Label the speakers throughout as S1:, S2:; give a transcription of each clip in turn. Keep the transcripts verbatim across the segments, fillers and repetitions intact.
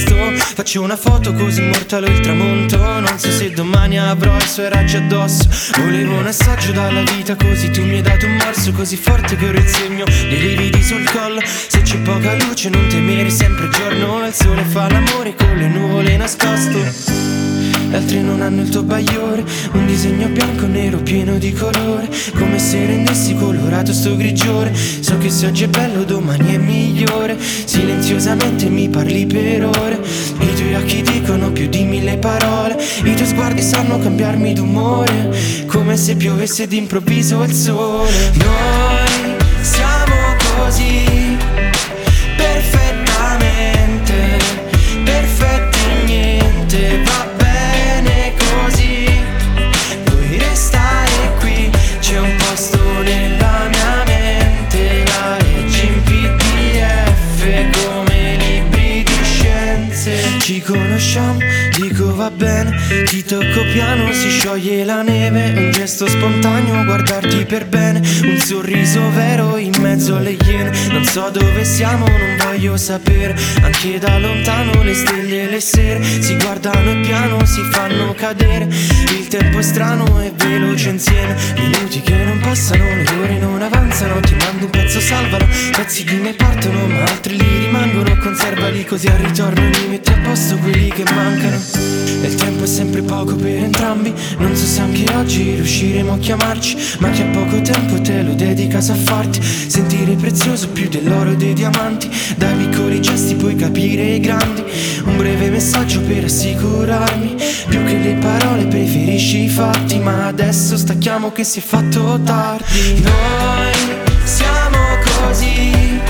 S1: nascosto. Faccio una foto così immortalo il tramonto. Non so se domani avrò i suoi raggi addosso. Volevo un assaggio dalla vita, così tu mi hai dato un morso così forte che ora il segno dei lividi sul collo. Se c'è poca luce non temere, sempre giorno. Il sole fa l'amore con le nuvole nascosto. Gli altri non hanno il tuo bagliore, un disegno bianco e nero pieno di colore, come se rendessi colorato sto grigiore. So che se oggi è bello domani è migliore. Silenziosamente mi parli per ore, i tuoi occhi dicono più di mille parole, i tuoi sguardi sanno cambiarmi d'umore, come se piovesse d'improvviso il sole. Noi siamo così, perfettamente perfetti, niente va bene così. Vuoi restare qui? C'è un posto nella mia mente, la leggi in P D F come libri di scienze. Ci conosciamo, dico va bene, ti tocco piano, si scioglie la neve. Un gesto spontaneo, guardarti per bene, un sorriso vero in mezzo alle iene. Non so dove siamo, non voglio sapere, anche da lontano le stelle e le sere si guardano e piano si fanno cadere. Il tempo è strano e veloce insieme, minuti che non passano, le ore non avanzano. Ti mando un pezzo, salvalo, pezzi di me partono ma altri lì rimangono. Conservali così al ritorno li metti a posto quelli che mancano. E il tempo è sempre poco per entrambi, non so se anche oggi riusciremo a chiamarci, ma che a poco tempo te lo dedica a farti sentire prezioso più dell'oro e dei diamanti. Dai piccoli gesti puoi capire i grandi, un breve messaggio per assicurarmi, più che le parole preferisci i fatti. Ma adesso stacchiamo che si è fatto tardi. Noi siamo così,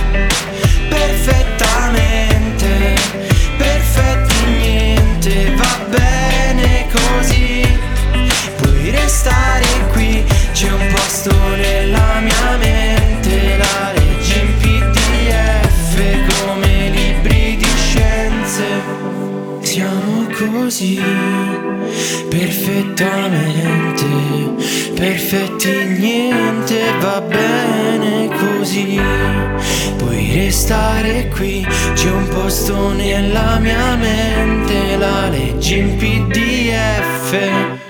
S1: perfettamente perfetti, niente va bene così. Puoi restare qui, c'è un posto nella mia mente, la leggi in P D F come libri di scienze. Siamo così, perfettamente perfetti, niente va bene così. Puoi restare qui, c'è un posto nella mia mente, la leggi in P D F